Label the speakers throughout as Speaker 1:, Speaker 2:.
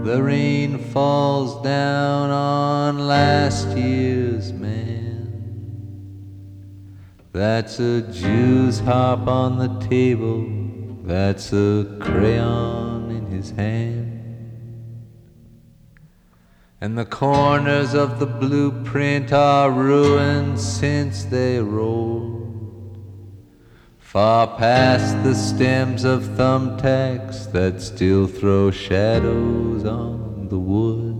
Speaker 1: The rain falls down on last year's man. That's a Jew's harp on the table, that's a crayon in his hand. And the corners of the blueprint are ruined since they rolled far past the stems of thumbtacks that still throw shadows on the wood.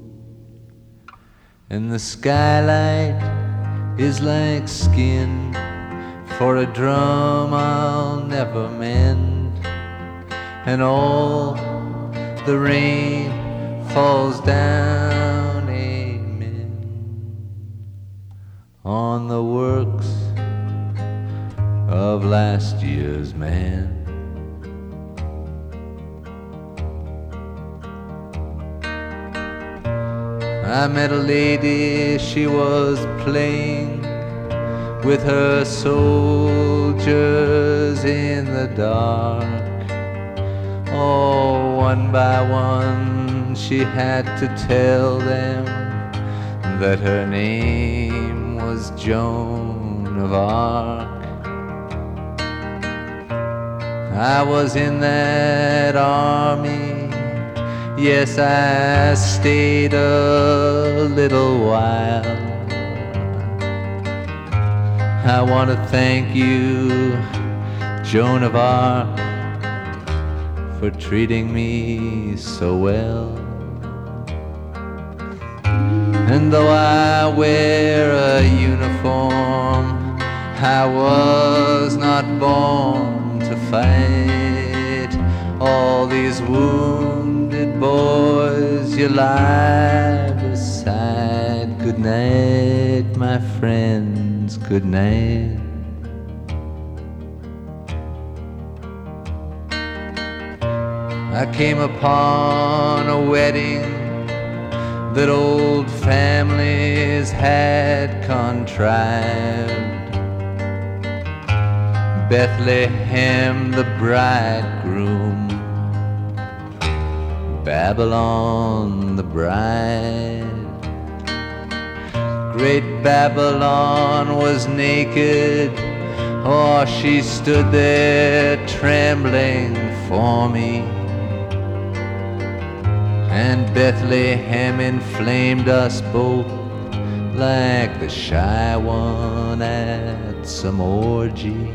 Speaker 1: And the skylight is like skin for a drum I'll never mend. And all the rain falls down, amen, on the works of last year's man. I met a lady, she was playing with her soldiers in the dark. Oh, one by one she had to tell them that her name was Joan of Arc. I was in that army, yes, I stayed a little while. I want to thank you, Joan of Arc, for treating me so well. And though I wear a uniform, I was not born to fight. All these wounded boys you lie beside. Good night, my friends, good night. I came upon a wedding that old families had contrived. Bethlehem the bridegroom, Babylon the bride. Great Babylon was naked, oh, she stood there trembling for me. And Bethlehem inflamed us both like the shy one at some orgy.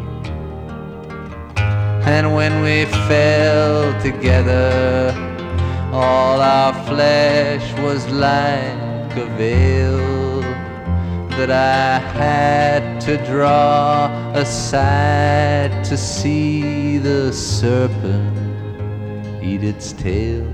Speaker 1: And when we fell together, all our flesh was like a veil that I had to draw aside to see the serpent eat its tail.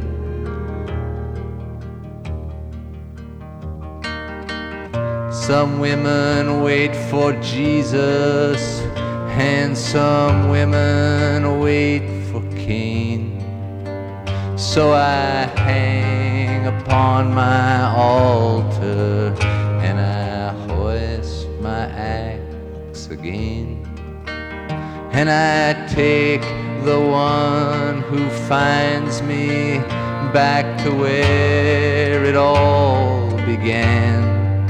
Speaker 1: Some women wait for Jesus, and some women wait for Cain. So I hang upon my altar and I hoist my axe again. And I take the one who finds me back to where it all began.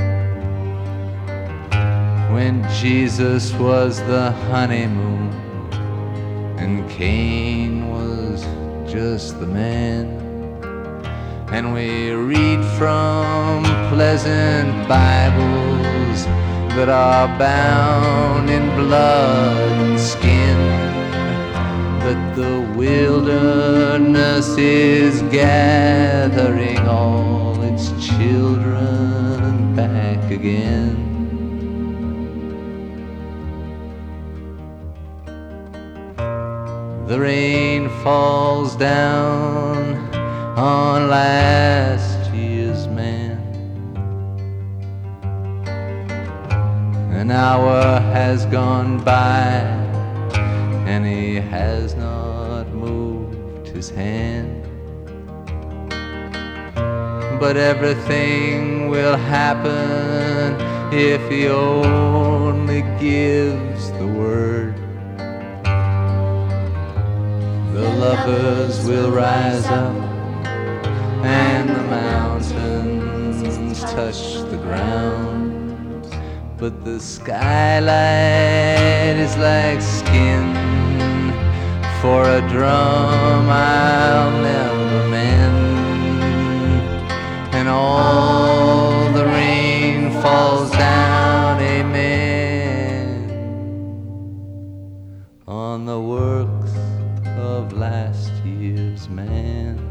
Speaker 1: When Jesus was the honeymoon and Cain was just the man. And we read from pleasant Bibles that are bound in blood and skin, that the wilderness is gathering all its children back again. The rain falls down on last year's man. An hour has gone by and he has not moved his hand. But everything will happen if he only gives the word. The lovers will rise up touch the ground, but the skylight is like skin for a drum I'll never mend, and all the rain falls down, amen, on the works of last year's man.